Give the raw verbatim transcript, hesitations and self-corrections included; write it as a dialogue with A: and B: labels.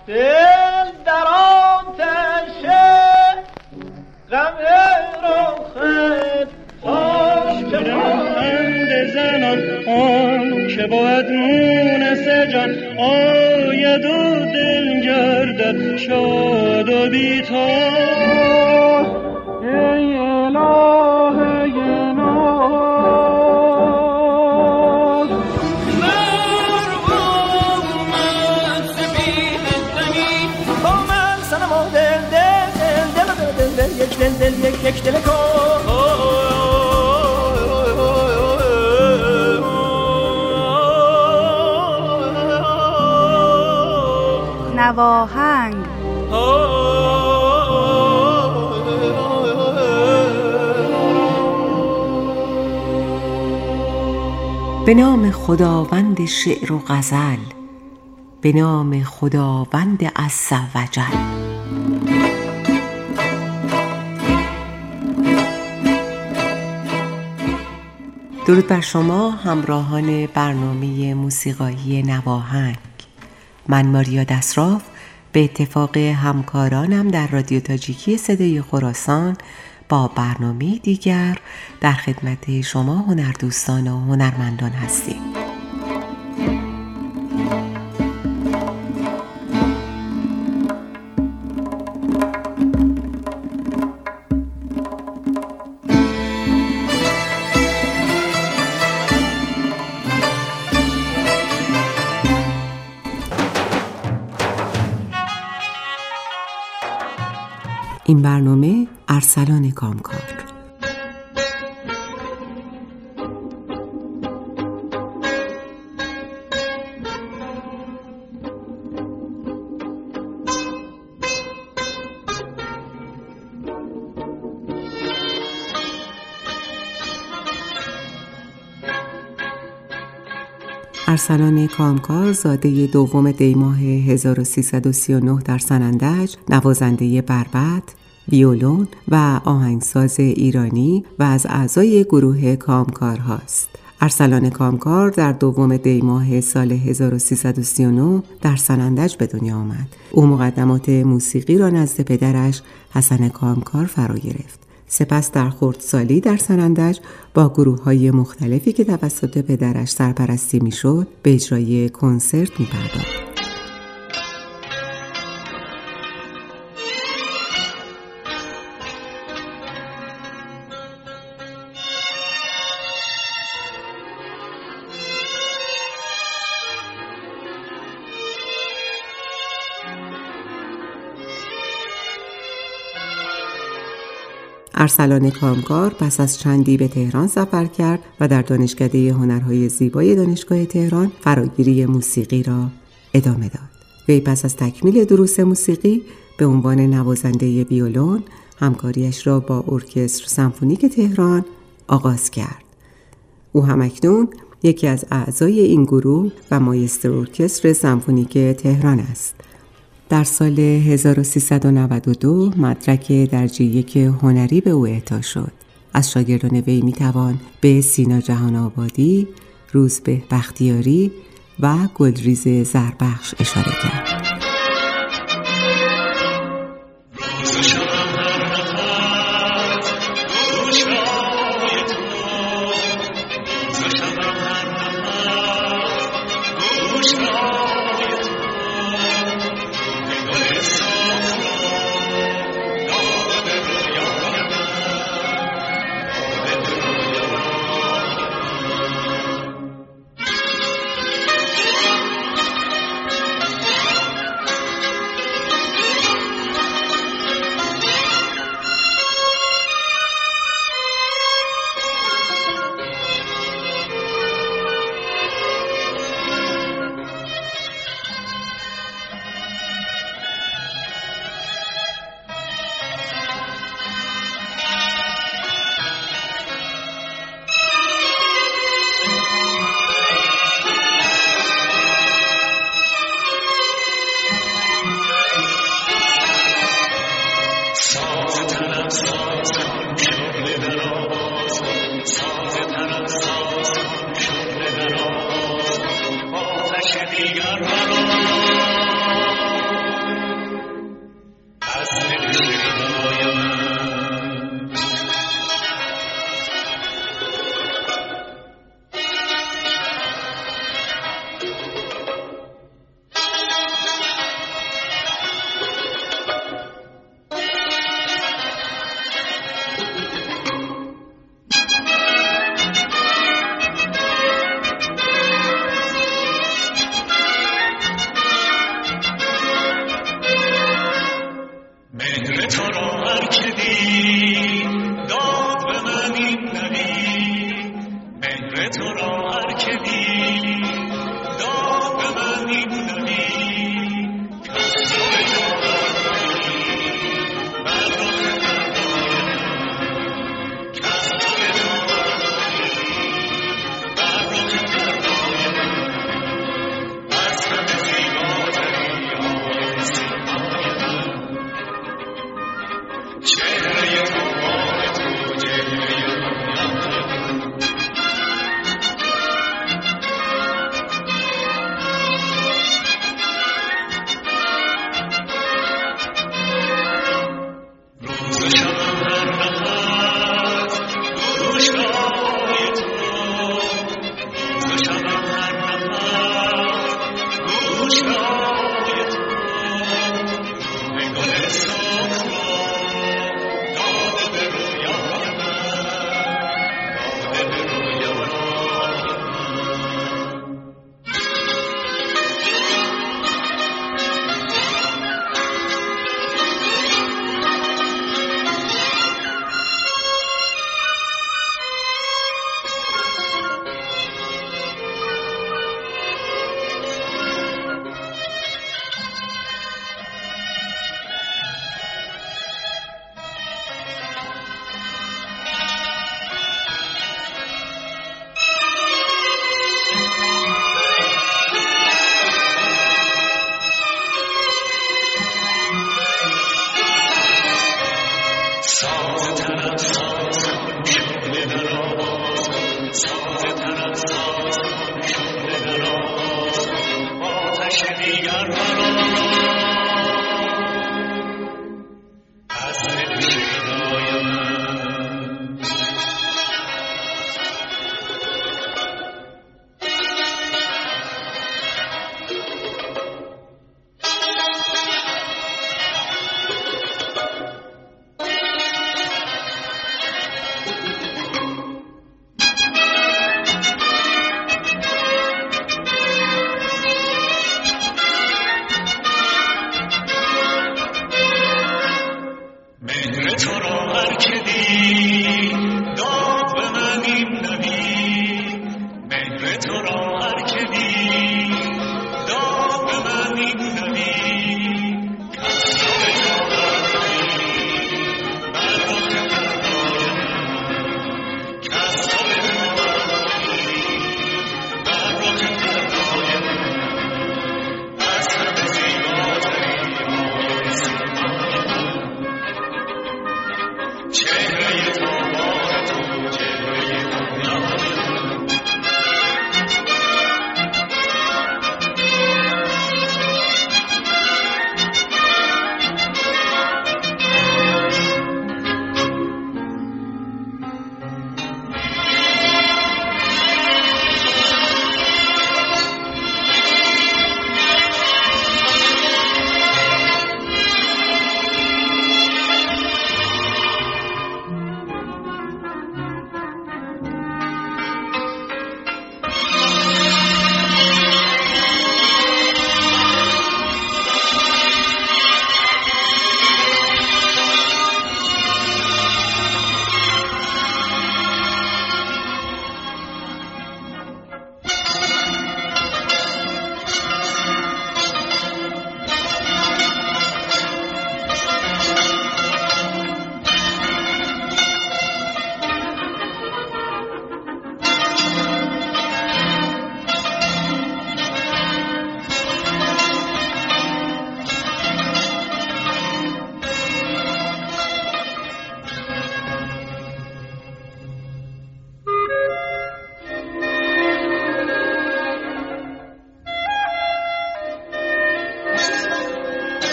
A: دل در آتش غم رخت خاک بند زنان آن که باید مونس جان آید و دل گردد شاد و بیتار ای الهه ناز مرغومت سبیل زمین با من سنم و دل دل دل دل دل دل یک دل دل یک یک دل کن
B: نواهنگ.
C: به نام خداوند شعر و غزل، به نام خداوند عز و جل. درود بر شما همراهان برنامه موسیقایی نواهنگ. من ماریا دسراف به اتفاق همکارانم در رادیو تاجیکی صدای خراسان با برنامه دیگر در خدمت شما هنردوستان و هنرمندان هستیم. این برنامه ارسلان کامکار. ارسلان کامکار زاده دوم دی ماه هزار و سیصد و سی و نه در سنندج، نوازنده بربط، ویولون و آهنگساز ایرانی و از اعضای گروه کامکار هاست. ارسلان کامکار در دوم دی ماه سال هزار و سیصد و سی و نه در سنندج به دنیا آمد. او مقدمات موسیقی را نزد پدرش حسن کامکار فرا گرفت. سپس در خردسالی در سنندج با گروه‌های مختلفی که توسط پدرش سرپرستی می‌شد به اجرای کنسرت می‌پرداخت. ارسلان کامکار پس از چندی به تهران سفر کرد و در دانشکده هنرهای زیبای دانشگاه تهران فراگیری موسیقی را ادامه داد. وی پس از تکمیل دروس موسیقی به عنوان نوازنده ویولون همکاریش را با ارکستر سمفونیک تهران آغاز کرد. او همکنون یکی از اعضای این گروه و مایستر ارکستر سمفونیک تهران است. در سال هزار و سیصد و نود و دو مدرک درجه یک هنری به او اعطا شد. از شاگردان وی میتوان به سینا جهان آبادی، روزبه بختیاری و گلریز زربخش اشاره کرد.